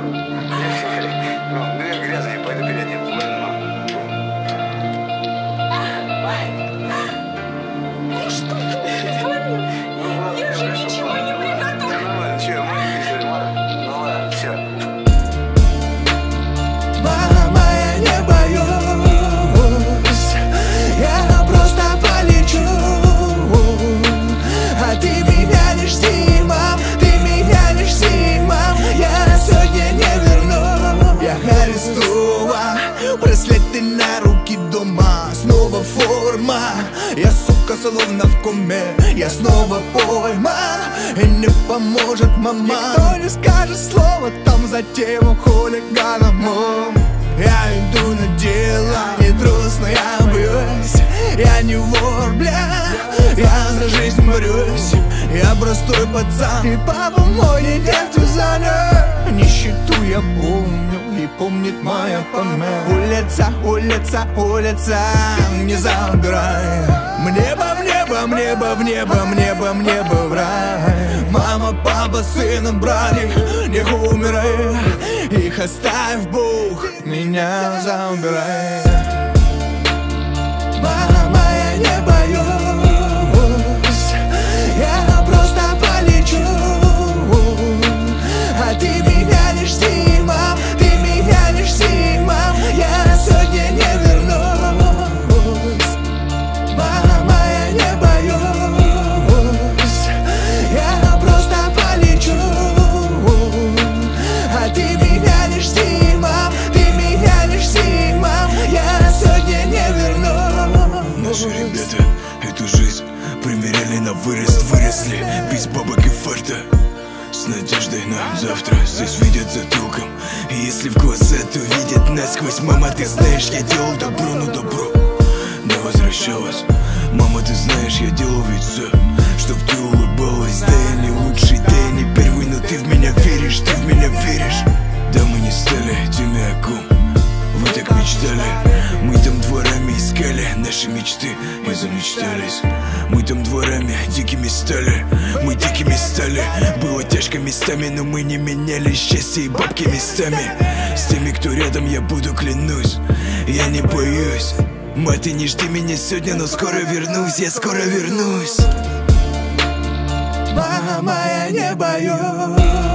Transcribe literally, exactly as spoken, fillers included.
Ну, я грязный, пойду переоденусь. Ну что ты мне звонил? Я же ничего не приготовила. Ну ладно, че, мы решили, ладно? Ну ладно, все. Мама, я не боюсь, я просто полечу. А ты меня не жди, мам, ты меня не жди, мам. Я сегодня не верну. Я арестован, браслеты на руки дома. Снова форма, я, сука, словно в коме. Я снова пойман, и не поможет мама. Никто не скажет слова там за тем хулиганом. Я иду на дело, не трус, но я боюсь. Я не вор, бля, я за жизнь борюсь. Я простой пацан, и папа мой не нефть нищету я помню, и помнит моя память. Улица, улица, улица, не забирай. Мне бы в небо, в небо, в небо, в небо, в небо, в рай. Мама, папа, сын, братик, не умирай. Их оставь, Бог, меня забирай. Мама, я не боюсь, я просто полечу. А ты меня не жди, мам, ты меня не жди, мам. Я сегодня не вернусь. Мама, я не боюсь, я просто полечу. А ты меня не жди, мам, ты меня не жди, мам. Я сегодня не вернусь. Наши ребята эту жизнь примеряли на вырост, выросли без бабок и фарта. С надеждой на завтра здесь видят затылком. И если в глаза, то видят насквозь. Мама, ты знаешь, я делал добро, но добро не возвращалось. Мама, ты знаешь, я делал ведь все, чтоб ты улыбалась. Да я не лучший, да я не первый, но ты в меня веришь, ты в меня веришь. Да мы не стали теми, о ком вы так мечтали. Мы там дворами искали наши мечты и замечтались. Мы там дворами дикими стали, мы дикими стали. Было тяжко местами, но мы не меняли счастье и бабки местами. С теми, кто рядом, я буду, клянусь, я не боюсь. Мать, ты не жди меня сегодня, но скоро вернусь, я скоро вернусь. Мама, я не боюсь.